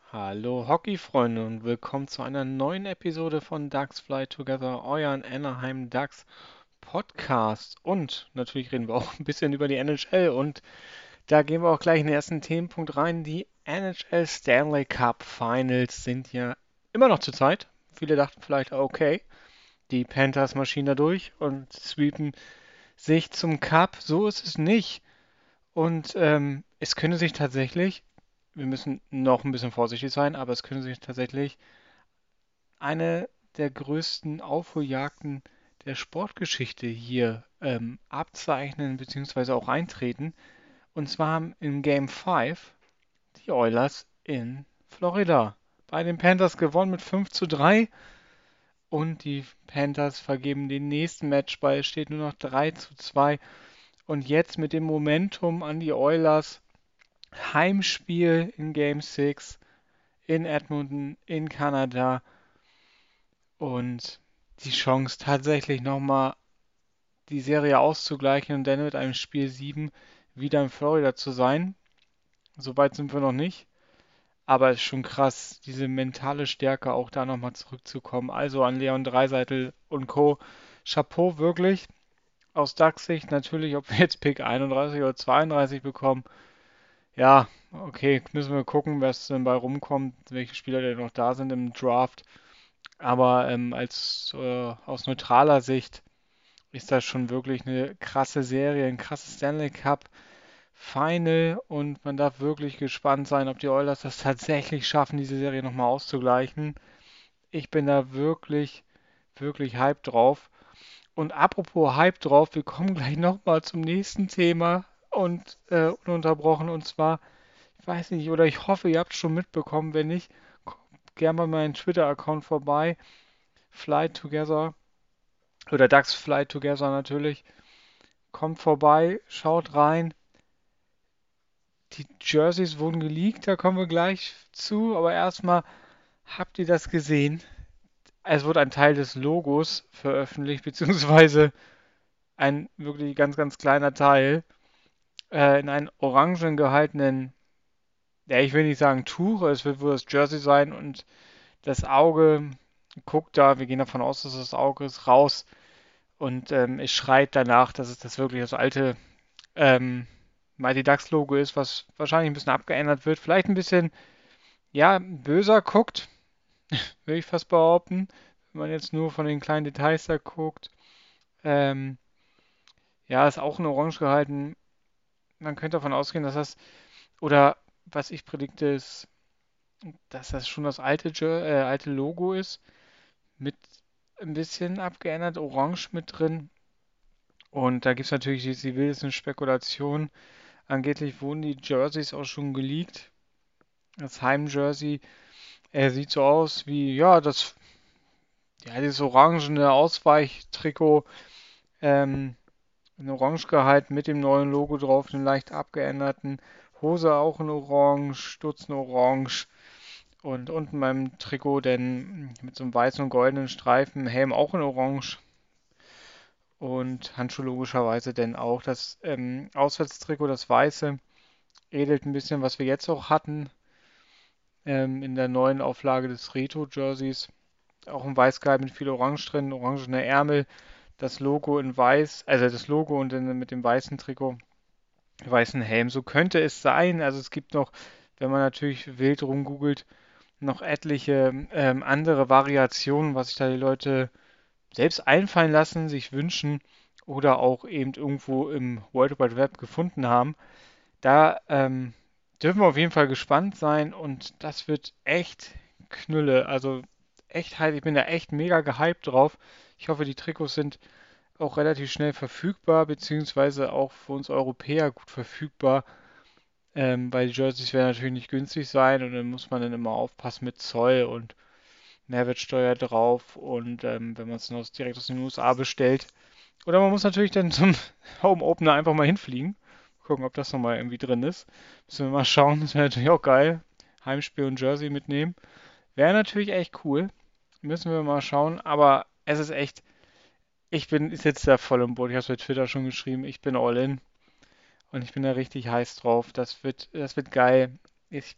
Hallo Hockey-Freunde und willkommen zu einer neuen Episode von Ducks Fly Together, euren Anaheim Ducks Podcast. Und natürlich reden wir auch ein bisschen über die NHL und da gehen wir auch gleich in den ersten Themenpunkt rein. Die NHL Stanley Cup Finals sind ja immer noch zur Zeit. Viele dachten vielleicht, okay, die Panthers marschieren da durch und sweepen sich zum Cup. So ist es nicht. Und es könnte sich tatsächlich, wir müssen noch ein bisschen vorsichtig sein, aber es könnte sich tatsächlich eine der größten Aufholjagden der Sportgeschichte hier abzeichnen bzw. auch eintreten. Und zwar in Game 5 die Oilers in Florida. Bei den Panthers gewonnen mit 5:3 und die Panthers vergeben den nächsten Matchball. Es steht nur noch 3:2. Und jetzt mit dem Momentum an die Oilers. Heimspiel in Game 6 in Edmonton in Kanada und die Chance tatsächlich nochmal die Serie auszugleichen und dann mit einem Spiel 7 wieder in Florida zu sein. Soweit sind wir noch nicht. Aber es ist schon krass, diese mentale Stärke auch da nochmal zurückzukommen. Also an Leon Draisaitl und Co. Chapeau wirklich. Aus Ducks-Sicht natürlich, ob wir jetzt Pick 31 oder 32 bekommen. Ja, okay, müssen wir gucken, was denn bei rumkommt, welche Spieler denn noch da sind im Draft. Aber aus neutraler Sicht ist das schon wirklich eine krasse Serie, ein krasses Stanley Cup Final und man darf wirklich gespannt sein, ob die Oilers das tatsächlich schaffen, diese Serie nochmal auszugleichen. Ich bin da wirklich, wirklich hyped drauf. Und apropos Hype drauf, wir kommen gleich nochmal zum nächsten Thema und ununterbrochen und zwar, ich weiß nicht, oder ich hoffe, ihr habt es schon mitbekommen, wenn nicht, kommt gerne bei meinem Twitter-Account vorbei, Fly Together oder Ducks Fly Together natürlich. Kommt vorbei, schaut rein. Die Jerseys wurden geleakt, da kommen wir gleich zu. Aber erstmal, habt ihr das gesehen? Es wurde ein Teil des Logos veröffentlicht, beziehungsweise ein wirklich ganz, ganz kleiner Teil in einen orangen gehaltenen, ja, ich will nicht sagen Tuch, es wird wohl das Jersey sein und das Auge guckt da, wir gehen davon aus, dass das Auge ist, raus und es schreit danach, dass es das wirklich das alte Mighty Ducks Logo ist, was wahrscheinlich ein bisschen abgeändert wird. Vielleicht ein bisschen, ja, böser guckt, würde ich fast behaupten. Wenn man jetzt nur von den kleinen Details da guckt. Ähm, ja, ist auch in Orange gehalten. Man könnte davon ausgehen, dass das, oder was ich predikte, ist, dass das schon das alte Logo ist. Mit ein bisschen abgeändert, Orange mit drin. Und da gibt es natürlich die wildesten Spekulationen. Angeblich wurden die Jerseys auch schon geleakt. Das Heimjersey. Er sieht so aus wie, ja, dieses orangene Ausweichtrikot, ähm, in Orange gehalten mit dem neuen Logo drauf, den leicht abgeänderten. Hose auch in Orange, Stutzen Orange und unten beim Trikot denn mit so einem weißen und goldenen Streifen, Helm auch in Orange und Handschuhe logischerweise denn auch. Das Auswärtstrikot, das weiße, ähnelt ein bisschen, was wir jetzt auch hatten, in der neuen Auflage des Retro-Jerseys. Auch ein weiß gehalten mit viel Orange drin, orangene Ärmel, das Logo in weiß, also das Logo und dann mit dem weißen Trikot, weißen Helm. So könnte es sein. Also es gibt noch, wenn man natürlich wild rumgoogelt, noch etliche andere Variationen, was sich da die Leute selbst einfallen lassen, sich wünschen oder auch eben irgendwo im World Wide Web gefunden haben. Da dürfen wir auf jeden Fall gespannt sein und das wird echt Knülle. Also echt halt, ich bin da echt mega gehypt drauf. Ich hoffe, die Trikots sind auch relativ schnell verfügbar, beziehungsweise auch für uns Europäer gut verfügbar, weil die Jerseys werden natürlich nicht günstig sein und dann muss man dann immer aufpassen mit Zoll und Mehrwertsteuer drauf und wenn man es direkt aus den USA bestellt. Oder man muss natürlich dann zum Home Opener einfach mal hinfliegen. Gucken, ob das nochmal irgendwie drin ist. Müssen wir mal schauen. Das wäre natürlich auch geil. Heimspiel und Jersey mitnehmen. Wäre natürlich echt cool. Müssen wir mal schauen. Aber es ist echt, ich sitze da voll im Boot. Ich habe es bei Twitter schon geschrieben. Ich bin all in. Und ich bin da richtig heiß drauf. Das wird geil. Ich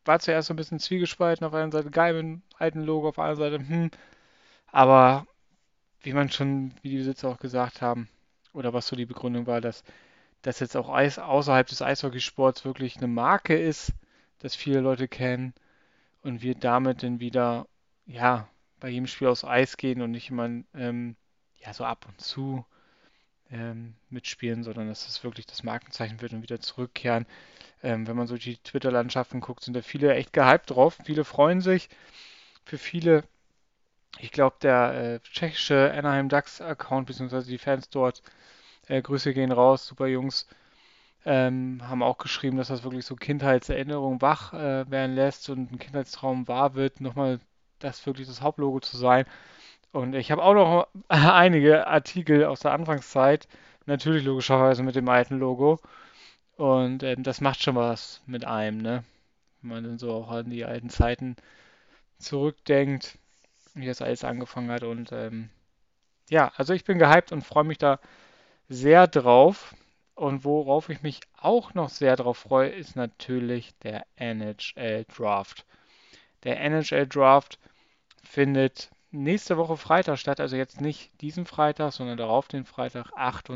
war zuerst so ein bisschen zwiegespalten. Auf einer Seite geil mit dem alten Logo, auf der anderen Seite, Aber wie die Besitzer auch gesagt haben, oder was so die Begründung war, dass das jetzt auch außerhalb des Eishockeysports wirklich eine Marke ist, das viele Leute kennen und wir damit dann wieder, ja, bei jedem Spiel aufs Eis gehen und nicht immer, ja, so ab und zu mitspielen, sondern dass das wirklich das Markenzeichen wird und wieder zurückkehren. Wenn man so die Twitter-Landschaften guckt, sind da viele echt gehypt drauf. Viele freuen sich. Für viele, ich glaube, der tschechische Anaheim Ducks Account, beziehungsweise die Fans dort, Grüße gehen raus, super Jungs, haben auch geschrieben, dass das wirklich so Kindheitserinnerungen wach werden lässt und ein Kindheitstraum wahr wird, nochmal das wirklich das Hauptlogo zu sein. Und ich habe auch noch einige Artikel aus der Anfangszeit, natürlich logischerweise mit dem alten Logo. Und das macht schon was mit einem, ne? Wenn man dann so auch an die alten Zeiten zurückdenkt, wie das alles angefangen hat. Und ja, also ich bin gehypt und freue mich da sehr drauf. Und worauf ich mich auch noch sehr drauf freue, ist natürlich der NHL Draft. Der NHL Draft findet nächste Woche Freitag statt, also jetzt nicht diesen Freitag, sondern darauf den Freitag,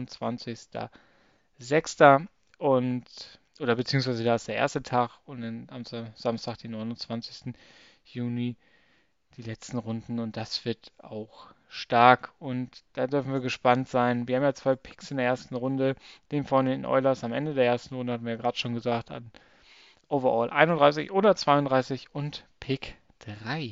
28.06. und oder beziehungsweise da ist der erste Tag und dann am Samstag, den 29. Juni, die letzten Runden und das wird auch stark und da dürfen wir gespannt sein. Wir haben ja zwei Picks in der ersten Runde, den von den Oilers am Ende der ersten Runde, hatten wir ja gerade schon gesagt, an Overall 31 oder 32 und Pick 3.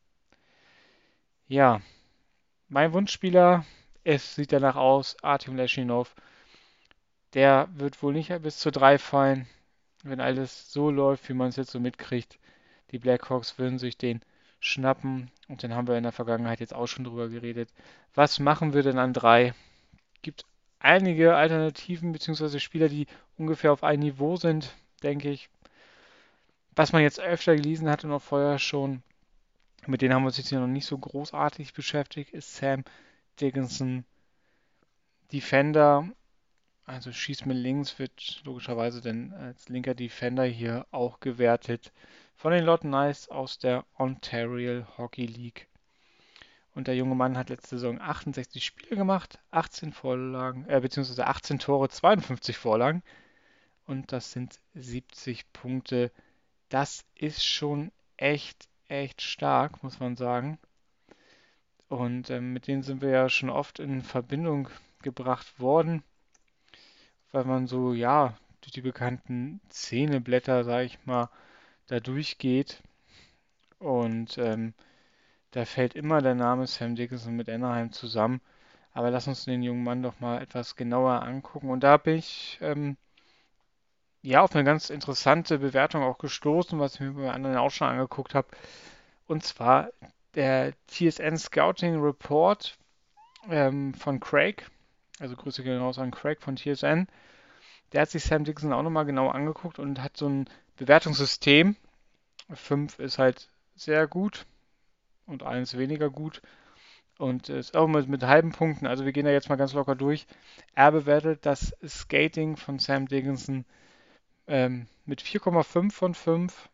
Ja, mein Wunschspieler, es sieht danach aus, Artem Leschinov, der wird wohl nicht bis zu 3 fallen, wenn alles so läuft, wie man es jetzt so mitkriegt. Die Blackhawks würden sich den schnappen und dann haben wir in der Vergangenheit jetzt auch schon drüber geredet. Was machen wir denn an 3? Gibt einige Alternativen bzw. Spieler, die ungefähr auf einem Niveau sind, denke ich. Was man jetzt öfter gelesen hat und auch vorher schon, mit denen haben wir uns jetzt hier noch nicht so großartig beschäftigt, ist Sam Dickinson, Defender. Also schießt mit links wird logischerweise dann als linker Defender hier auch gewertet von den Lawton Knights aus der Ontario Hockey League. Und der junge Mann hat letzte Saison 68 Spiele gemacht, 18 Vorlagen, beziehungsweise 18 Tore, 52 Vorlagen. Und das sind 70 Punkte. Das ist schon echt stark, muss man sagen. Und mit denen sind wir ja schon oft in Verbindung gebracht worden, weil man so, ja, durch die bekannten Szeneblätter, sage ich mal, da durchgeht. Und da fällt immer der Name Sam Dickinson mit Anaheim zusammen. Aber lass uns den jungen Mann doch mal etwas genauer angucken. Und da bin ich ja auf eine ganz interessante Bewertung auch gestoßen, was ich mir bei anderen auch schon angeguckt habe. Und zwar der TSN Scouting Report von Craig. Also Grüße gehen raus an Craig von TSN. Der hat sich Sam Dickinson auch nochmal genau angeguckt und hat so ein Bewertungssystem. 5 ist halt sehr gut und 1 weniger gut. Und ist auch mit halben Punkten. Also wir gehen da jetzt mal ganz locker durch. Er bewertet das Skating von Sam Dickinson mit 4,5 von 5.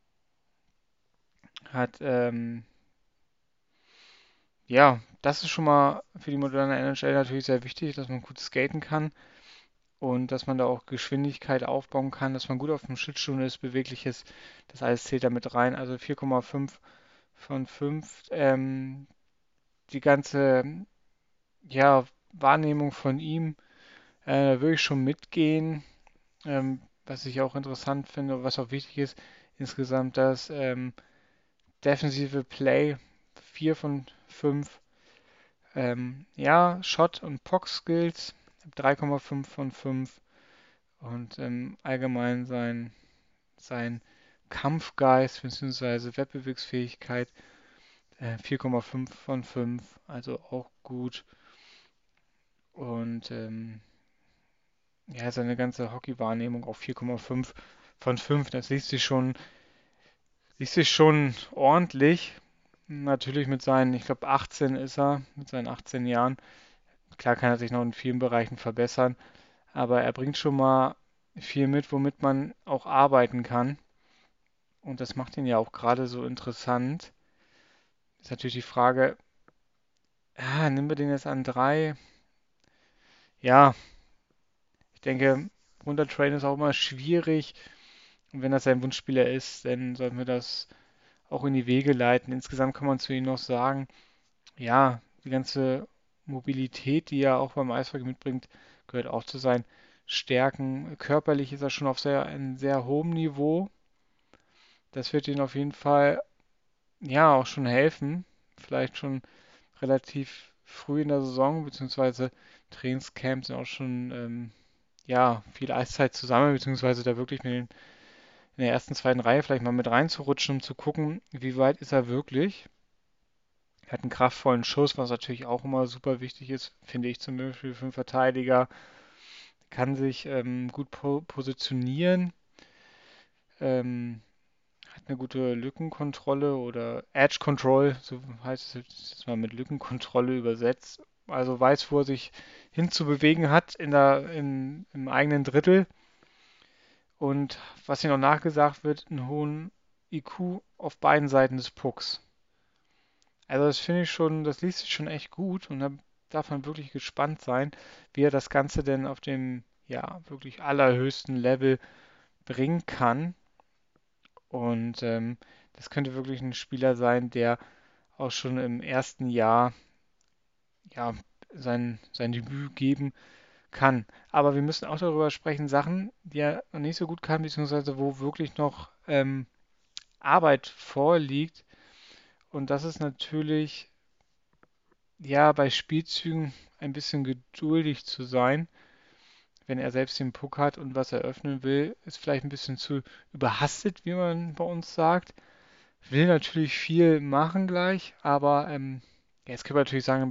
Hat, ja, das ist schon mal für die moderne NHL natürlich sehr wichtig, dass man gut skaten kann und dass man da auch Geschwindigkeit aufbauen kann, dass man gut auf dem Schlittschuh ist, beweglich ist. Das alles zählt da mit rein. Also 4,5 von 5. Die ganze, ja, Wahrnehmung von ihm würde ich schon mitgehen. Was ich auch interessant finde, was auch wichtig ist, insgesamt das defensive Play 4 von 5. Ja, Shot und Puck Skills 3,5 von 5 und allgemein sein Kampfgeist bzw. Wettbewegsfähigkeit 4,5 von 5, also auch gut. Und ja, seine ganze Hockey-Wahrnehmung auf 4,5 von 5, das liest sich schon ordentlich. Natürlich mit seinen, ich glaube 18 ist er, mit seinen 18 Jahren. Klar kann er sich noch in vielen Bereichen verbessern, aber er bringt schon mal viel mit, womit man auch arbeiten kann. Und das macht ihn ja auch gerade so interessant. Ist natürlich die Frage, nehmen wir den jetzt an 3? Ja, ich denke, runtertraden ist auch immer schwierig. Und wenn das sein Wunschspieler ist, dann sollten wir das auch in die Wege leiten. Insgesamt kann man zu ihm noch sagen, ja, die ganze Mobilität, die er auch beim Eishockey mitbringt, gehört auch zu seinen Stärken. Körperlich ist er schon auf einem sehr hohem Niveau. Das wird ihm auf jeden Fall, ja, auch schon helfen. Vielleicht schon relativ früh in der Saison, beziehungsweise Trainingscamps sind auch schon, ja, viel Eiszeit zusammen, beziehungsweise da wirklich in der ersten, zweiten Reihe vielleicht mal mit reinzurutschen, um zu gucken, wie weit ist er wirklich. Er hat einen kraftvollen Schuss, was natürlich auch immer super wichtig ist, finde ich zum Beispiel für einen Verteidiger. Kann sich gut positionieren, ähm, hat eine gute Lückenkontrolle oder Edge Control, so heißt es jetzt mal mit Lückenkontrolle übersetzt. Also weiß, wo er sich hinzubewegen hat im eigenen Drittel. Und was hier noch nachgesagt wird, einen hohen IQ auf beiden Seiten des Pucks. Also das finde ich schon, das liest sich schon echt gut und da darf man wirklich gespannt sein, wie er das Ganze denn auf dem, ja, wirklich allerhöchsten Level bringen kann. Und das könnte wirklich ein Spieler sein, der auch schon im ersten Jahr, ja, sein Debüt geben kann. Aber wir müssen auch darüber sprechen, Sachen, die er noch nicht so gut kann, beziehungsweise wo wirklich noch Arbeit vorliegt. Und das ist natürlich, ja, bei Spielzügen ein bisschen geduldig zu sein, wenn er selbst den Puck hat und was er öffnen will, ist vielleicht ein bisschen zu überhastet, wie man bei uns sagt. Will natürlich viel machen gleich, aber ja, jetzt können wir natürlich sagen,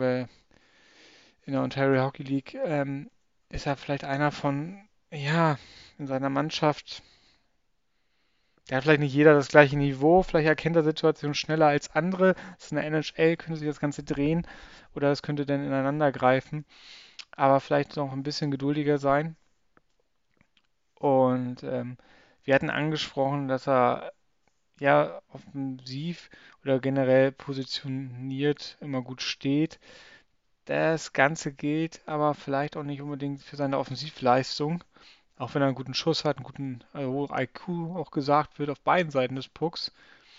in der Ontario Hockey League ist er vielleicht einer von, ja, in seiner Mannschaft. Da hat vielleicht nicht jeder das gleiche Niveau, vielleicht erkennt er Situationen schneller als andere. Das ist in der NHL, könnte sich das Ganze drehen oder es könnte dann ineinander greifen. Aber vielleicht noch ein bisschen geduldiger sein. Und wir hatten angesprochen, dass er ja offensiv oder generell positioniert immer gut steht. Das Ganze gilt aber vielleicht auch nicht unbedingt für seine Offensivleistung. Auch wenn er einen guten Schuss hat, einen guten IQ auch gesagt wird auf beiden Seiten des Pucks.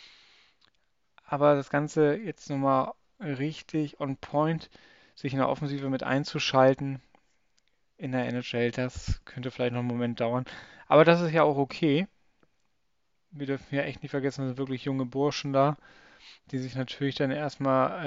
Aber das Ganze jetzt nochmal richtig on point, sich in der Offensive mit einzuschalten in der NHL, das könnte vielleicht noch einen Moment dauern. Aber das ist ja auch okay. Wir dürfen ja echt nicht vergessen, das sind wirklich junge Burschen da, die sich natürlich dann erstmal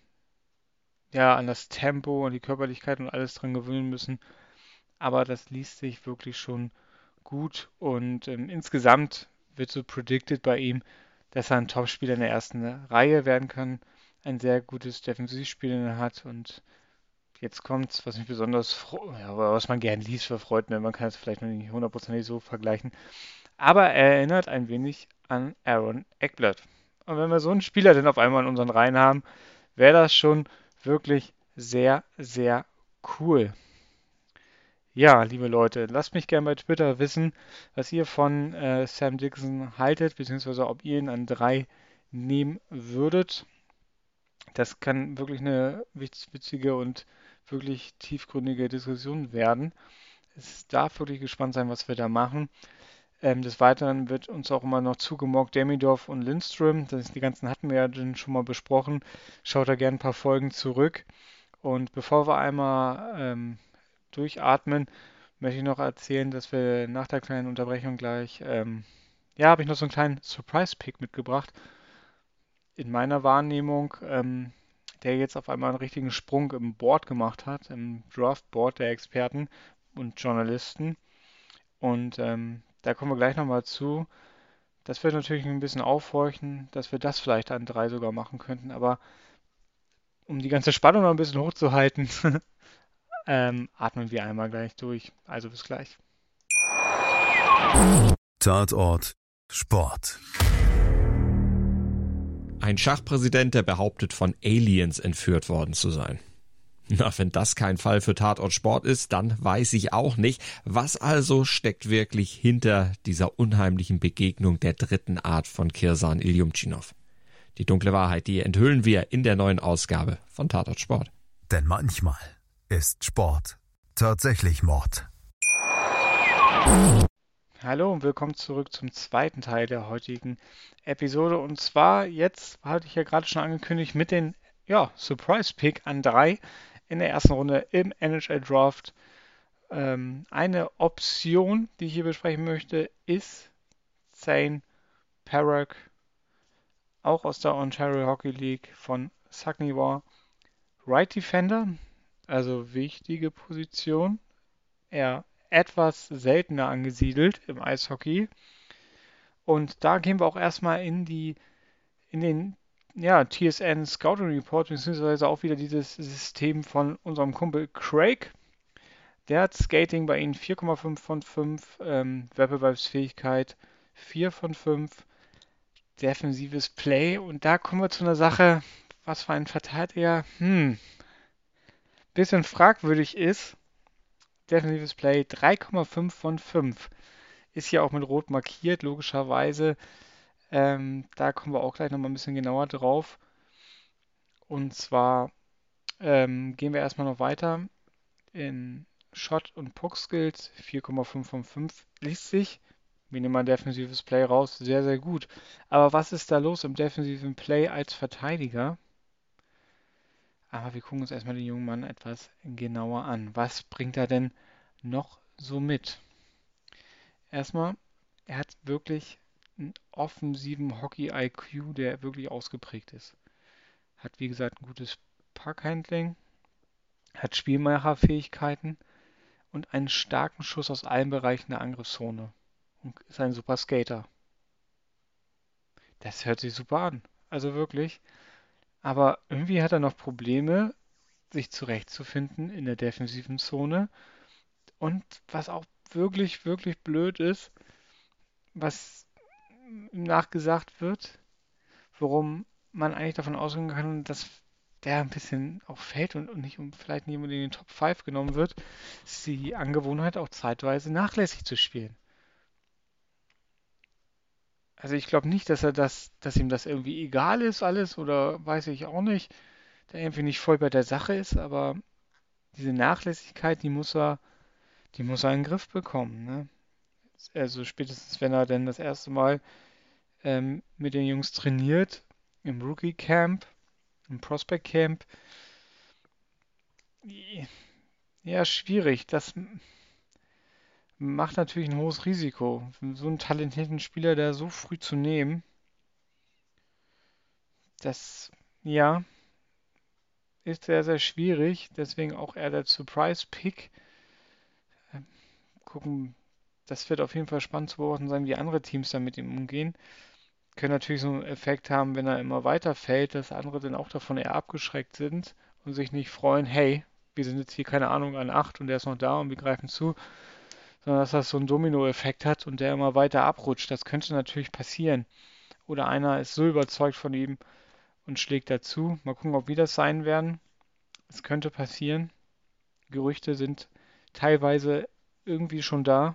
ja, an das Tempo, an die Körperlichkeit und alles dran gewöhnen müssen. Aber das liest sich wirklich schon gut und insgesamt wird so predicted bei ihm, dass er ein Topspieler in der ersten Reihe werden kann, ein sehr gutes Defensivspiel hat und jetzt kommt's, was mich besonders ja, was man gern liest, verfreut, ne? Man kann es vielleicht noch nicht hundertprozentig so vergleichen, aber er erinnert ein wenig an Aaron Ekblad. Und wenn wir so einen Spieler denn auf einmal in unseren Reihen haben, wäre das schon wirklich sehr, sehr cool. Ja, liebe Leute, lasst mich gerne bei Twitter wissen, was ihr von Sam Dixon haltet, beziehungsweise ob ihr ihn an 3 nehmen würdet. Das kann wirklich eine witzige und wirklich tiefgründige Diskussion werden. Es darf wirklich gespannt sein, was wir da machen. Des Weiteren wird uns auch immer noch zugemockt Demidov und Lindström. Die ganzen hatten wir ja dann schon mal besprochen. Schaut da gerne ein paar Folgen zurück. Und bevor wir einmal durchatmen, möchte ich noch erzählen, dass wir nach der kleinen Unterbrechung gleich, ja, habe ich noch so einen kleinen Surprise-Pick mitgebracht. In meiner Wahrnehmung, der jetzt auf einmal einen richtigen Sprung im Board gemacht hat, im Draft-Board der Experten und Journalisten. Und da kommen wir gleich nochmal zu. Das wird natürlich ein bisschen aufhorchen, dass wir das vielleicht an 3 sogar machen könnten, aber um die ganze Spannung noch ein bisschen hochzuhalten, atmen wir einmal gleich durch. Also bis gleich. Tatort Sport. Ein Schachpräsident, der behauptet, von Aliens entführt worden zu sein. Na, wenn das kein Fall für Tatort Sport ist, dann weiß ich auch nicht. Was also steckt wirklich hinter dieser unheimlichen Begegnung der dritten Art von Kirsan Iljumtschinov? Die dunkle Wahrheit, die enthüllen wir in der neuen Ausgabe von Tatort Sport. Denn manchmal ist Sport tatsächlich Mord. Hallo und willkommen zurück zum zweiten Teil der heutigen Episode. Und zwar jetzt, hatte ich ja gerade schon angekündigt, mit den Surprise Pick an 3 in der ersten Runde im NHL Draft. Eine Option, die ich hier besprechen möchte, ist Zane Parak, auch aus der Ontario Hockey League von Saguenay. Right Defender, also wichtige Position. Eher etwas seltener angesiedelt im Eishockey. Und da gehen wir auch erstmal in den TSN Scouting Report, beziehungsweise auch wieder dieses System von unserem Kumpel Craig. Der hat Skating bei ihnen 4,5 von 5, Wettbewerbsfähigkeit 4 von 5, defensives Play. Und da kommen wir zu einer Sache, was für ein Verteidiger, bisschen fragwürdig ist. Defensives Play 3,5 von 5. Ist hier auch mit Rot markiert, logischerweise. Da kommen wir auch gleich nochmal ein bisschen genauer drauf. Und zwar gehen wir erstmal noch weiter in Shot und Puck Skills 4,5 von 5. Liest sich, wir nehmen mal defensives Play raus, sehr, sehr gut. Aber was ist da los im defensiven Play als Verteidiger? Aber wir gucken uns erstmal den jungen Mann etwas genauer an. Was bringt er denn noch so mit? Erstmal, er hat wirklich einen offensiven Hockey-IQ, der wirklich ausgeprägt ist. Hat, wie gesagt, ein gutes Puckhandling, hat Spielmacherfähigkeiten und einen starken Schuss aus allen Bereichen der Angriffszone. Und ist ein super Skater. Das hört sich super an. Also wirklich. Aber irgendwie hat er noch Probleme, sich zurechtzufinden in der defensiven Zone. Und was auch wirklich, wirklich blöd ist, was ihm nachgesagt wird, worum man eigentlich davon ausgehen kann, dass der ein bisschen auch fällt und nicht vielleicht nicht unbedingt in den Top 5 genommen wird, ist die Angewohnheit auch zeitweise nachlässig zu spielen. Also ich glaube nicht, dass ihm das irgendwie egal ist alles oder weiß ich auch nicht, der irgendwie nicht voll bei der Sache ist, aber diese Nachlässigkeit, die muss er in den Griff bekommen, ne? Also spätestens wenn er dann das erste Mal mit den Jungs trainiert, im Rookie Camp, im Prospect Camp, ja, schwierig. Das macht natürlich ein hohes Risiko. So einen talentierten Spieler da so früh zu nehmen, das, ja, ist sehr, sehr schwierig. Deswegen auch eher der Surprise-Pick. Gucken, das wird auf jeden Fall spannend zu beobachten sein, wie andere Teams dann mit ihm umgehen. Können natürlich so einen Effekt haben, wenn er immer weiter fällt, dass andere dann auch davon eher abgeschreckt sind und sich nicht freuen, hey, wir sind jetzt hier, keine Ahnung, an 8 und der ist noch da und wir greifen zu, sondern dass das so einen Dominoeffekt hat und der immer weiter abrutscht. Das könnte natürlich passieren. Oder einer ist so überzeugt von ihm und schlägt dazu. Mal gucken, ob wir das sein werden. Es könnte passieren. Gerüchte sind teilweise irgendwie schon da.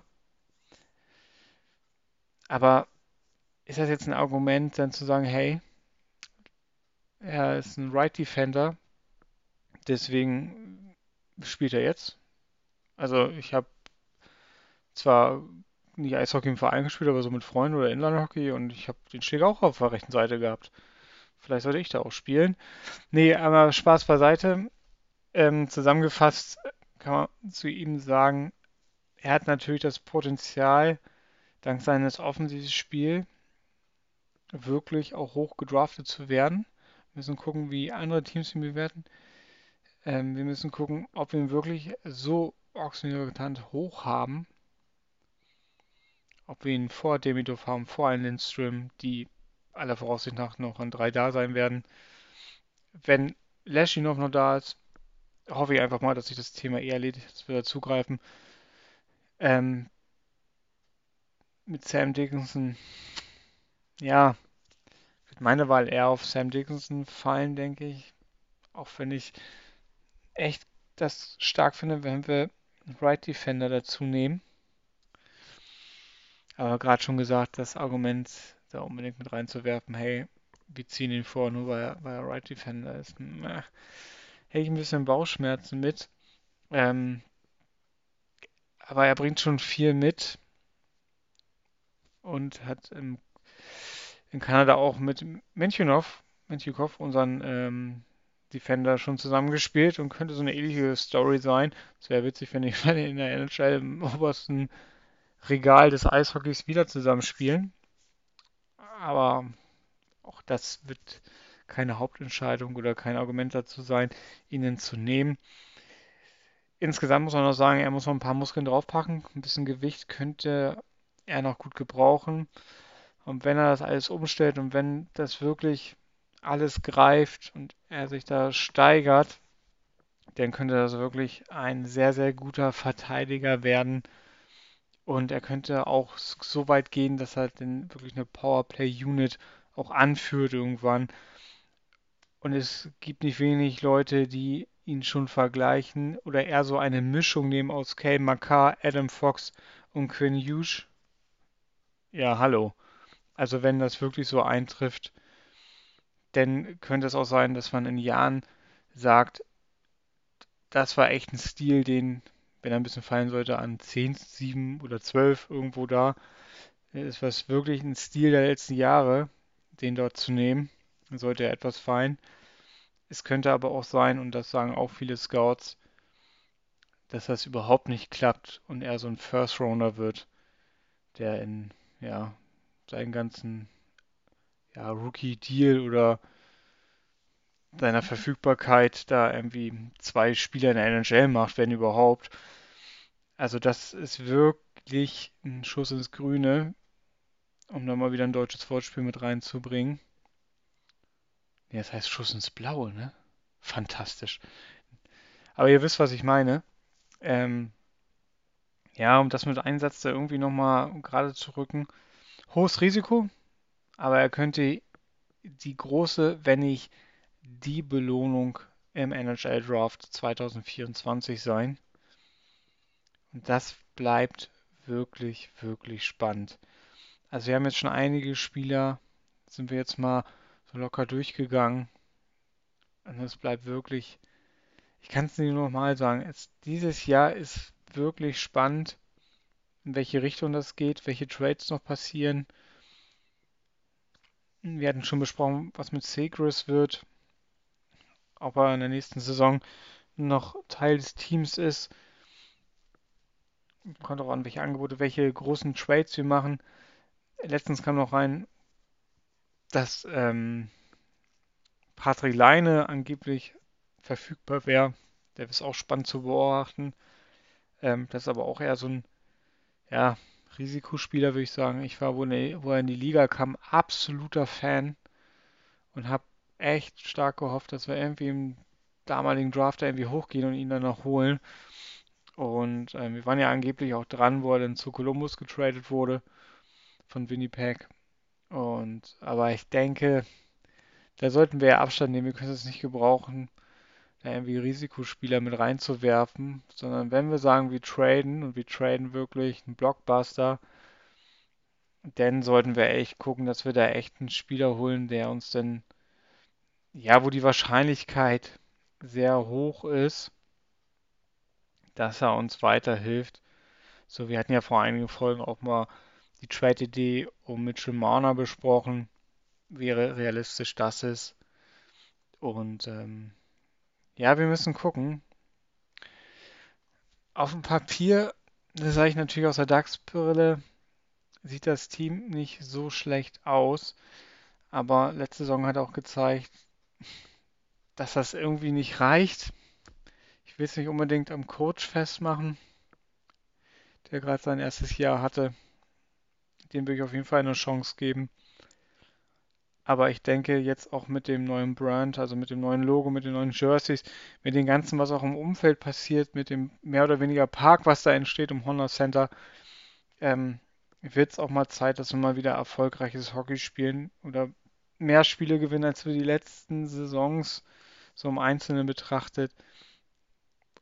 Aber ist das jetzt ein Argument, dann zu sagen, hey, er ist ein Right Defender, deswegen spielt er jetzt? Also ich habe zwar nicht Eishockey im Verein gespielt, aber so mit Freunden oder Inlinehockey und ich habe den Schläger auch auf der rechten Seite gehabt. Vielleicht sollte ich da auch spielen. Nee, aber Spaß beiseite. Zusammengefasst kann man zu ihm sagen, er hat natürlich das Potenzial, dank seines offensiven Spiels wirklich auch hoch gedraftet zu werden. Wir müssen gucken, wie andere Teams ihn bewerten. Wir müssen gucken, ob wir ihn wirklich so exorbitant hoch haben, ob wir ihn vor Demidov haben, vor einem Lindström, die aller Voraussicht nach noch an 3 da sein werden. Wenn Leschinov noch da ist, hoffe ich einfach mal, dass sich das Thema eher erledigt, dass wir da zugreifen. Ähm, mit Sam Dickinson, ja, wird meine Wahl eher auf Sam Dickinson fallen, denke ich. Auch wenn ich echt das stark finde, wenn wir einen Right Defender dazu nehmen. Aber gerade schon gesagt, das Argument da unbedingt mit reinzuwerfen, hey, wir ziehen ihn vor, nur weil er Right Defender ist. Hätte ich ein bisschen Bauchschmerzen mit. Ähm, aber er bringt schon viel mit und hat in Kanada auch mit Menchikov, unseren Defender, schon zusammengespielt und könnte so eine ähnliche Story sein. Es wäre witzig, wenn die in der NHL im obersten Regal des Eishockeys wieder zusammenspielen. Aber auch das wird keine Hauptentscheidung oder kein Argument dazu sein, ihn zu nehmen. Insgesamt muss man noch sagen, er muss noch ein paar Muskeln draufpacken. Ein bisschen Gewicht könnte er noch gut gebrauchen. Und wenn er das alles umstellt und wenn das wirklich alles greift und er sich da steigert, dann könnte das wirklich ein sehr, sehr guter Verteidiger werden. Und er könnte auch so weit gehen, dass er dann wirklich eine Powerplay-Unit auch anführt irgendwann. Und es gibt nicht wenig Leute, die ihn schon vergleichen oder eher so eine Mischung nehmen aus Cale Makar, Adam Fox und Quinn Hughes. Ja, hallo. Also wenn das wirklich so eintrifft, dann könnte es auch sein, dass man in Jahren sagt, das war echt ein Stil, den, wenn er ein bisschen fallen sollte, an 10, 7 oder 12 irgendwo da, ist was wirklich ein Stil der letzten Jahre, den dort zu nehmen, dann sollte er etwas fallen. Es könnte aber auch sein, und das sagen auch viele Scouts, dass das überhaupt nicht klappt und er so ein First Rounder wird, der in ja, seinen ganzen Rookie-Deal oder seiner Verfügbarkeit da irgendwie 2 Spieler in der NHL macht, wenn überhaupt. Also das ist wirklich ein Schuss ins Grüne, um da mal wieder ein deutsches Wortspiel mit reinzubringen. Ja, das heißt Schuss ins Blaue, ne? Fantastisch. Aber ihr wisst, was ich meine. Ähm, ja, um das mit Einsatz da irgendwie nochmal gerade zu rücken. Hohes Risiko, aber er könnte die große, wenn nicht die Belohnung im NHL Draft 2024 sein. Und das bleibt wirklich, wirklich spannend. Also wir haben jetzt schon einige Spieler, sind wir jetzt mal so locker durchgegangen. Und es bleibt wirklich, ich kann es nicht nochmal sagen, dieses Jahr ist wirklich spannend, in welche Richtung das geht, welche Trades noch passieren. Wir hatten schon besprochen, was mit Segris wird, ob er in der nächsten Saison noch Teil des Teams ist. Kommt auch an, welche Angebote, welche großen Trades wir machen. Letztens kam noch rein, dass Patrick Laine angeblich verfügbar wäre. Der ist auch spannend zu beobachten. Das ist aber auch eher so ein ja, Risikospieler, würde ich sagen. Ich war, wo er in die Liga kam, absoluter Fan und habe echt stark gehofft, dass wir irgendwie im damaligen Draft irgendwie hochgehen und ihn dann noch holen. Und wir waren ja angeblich auch dran, wo er dann zu Columbus getradet wurde von Winnipeg. Aber ich denke, da sollten wir ja Abstand nehmen. Wir können es nicht gebrauchen, da irgendwie Risikospieler mit reinzuwerfen, sondern wenn wir sagen, wir traden und wir traden wirklich einen Blockbuster, dann sollten wir echt gucken, dass wir da echt einen Spieler holen, der uns dann, ja, wo die Wahrscheinlichkeit sehr hoch ist, dass er uns weiterhilft. So, wir hatten ja vor einigen Folgen auch mal die Trade-Idee um Mitchell Marner besprochen, wie realistisch das ist. Und ja, wir müssen gucken. Auf dem Papier, das sage ich natürlich aus der DAX-Brille, sieht das Team nicht so schlecht aus. Aber letzte Saison hat auch gezeigt, dass das irgendwie nicht reicht. Ich will es nicht unbedingt am Coach festmachen, der gerade sein erstes Jahr hatte. Dem will ich auf jeden Fall eine Chance geben. Aber ich denke jetzt auch mit dem neuen Brand, also mit dem neuen Logo, mit den neuen Jerseys, mit dem Ganzen, was auch im Umfeld passiert, mit dem mehr oder weniger Park, was da entsteht im Honor Center, wird es auch mal Zeit, dass wir mal wieder erfolgreiches Hockey spielen oder mehr Spiele gewinnen, als wir die letzten Saisons so im Einzelnen betrachtet.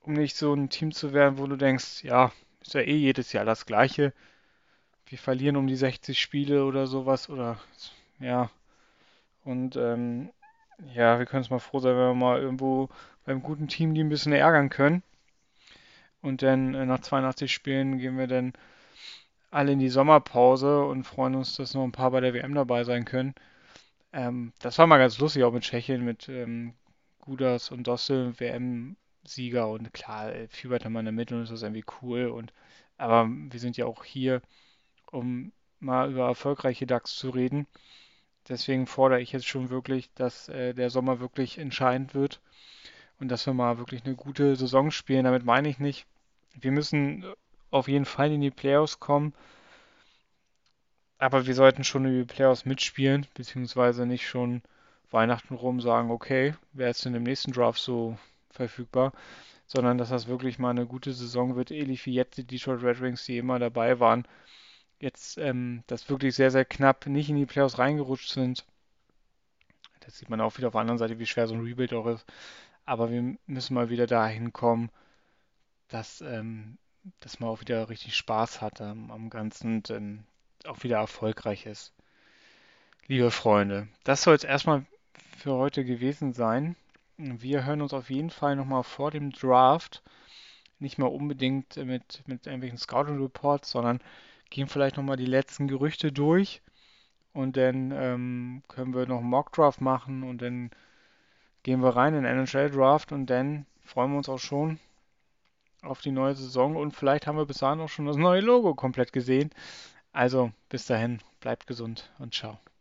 um nicht so ein Team zu werden, wo du denkst, ja, ist ja eh jedes Jahr das Gleiche. Wir verlieren um die 60 Spiele oder sowas oder ja. Und ja, wir können es mal froh sein, wenn wir mal irgendwo beim guten Team die ein bisschen ärgern können. Und dann nach 82 Spielen gehen wir dann alle in die Sommerpause und freuen uns, dass noch ein paar bei der WM dabei sein können. Das war mal ganz lustig, auch mit Tschechien, mit Gudas und Dossel, WM-Sieger. Und klar, fiebert man damit und ist das irgendwie cool. Aber wir sind ja auch hier, um mal über erfolgreiche DAX zu reden. Deswegen fordere ich jetzt schon wirklich, dass der Sommer wirklich entscheidend wird und dass wir mal wirklich eine gute Saison spielen. Damit meine ich nicht, wir müssen auf jeden Fall in die Playoffs kommen, aber wir sollten schon in die Playoffs mitspielen, beziehungsweise nicht schon Weihnachten rum sagen, okay, wer ist denn im nächsten Draft so verfügbar, sondern dass das wirklich mal eine gute Saison wird, ähnlich wie jetzt die Detroit Red Wings, die immer dabei waren, jetzt das wirklich sehr, sehr knapp nicht in die Playoffs reingerutscht sind. Das sieht man auch wieder auf der anderen Seite, wie schwer so ein Rebuild auch ist. Aber wir müssen mal wieder dahin kommen, dass man auch wieder richtig Spaß hat am Ganzen und auch wieder erfolgreich ist. Liebe Freunde, das soll es erstmal für heute gewesen sein. Wir hören uns auf jeden Fall nochmal vor dem Draft. Nicht mal unbedingt mit irgendwelchen Scouting Reports, sondern gehen vielleicht nochmal die letzten Gerüchte durch. Und dann können wir noch einen Mock Draft machen und dann gehen wir rein in den NHL Draft und dann freuen wir uns auch schon auf die neue Saison und vielleicht haben wir bis dahin auch schon das neue Logo komplett gesehen. Also bis dahin, bleibt gesund und ciao.